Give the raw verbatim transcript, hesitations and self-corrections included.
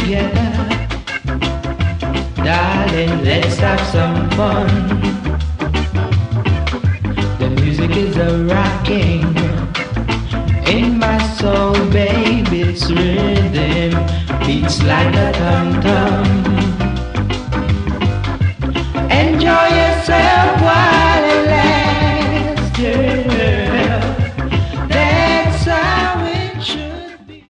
together. Darling, let's have some fun. The music is a rocking in my soul, baby, it's rhythm, beats like a tom-tom.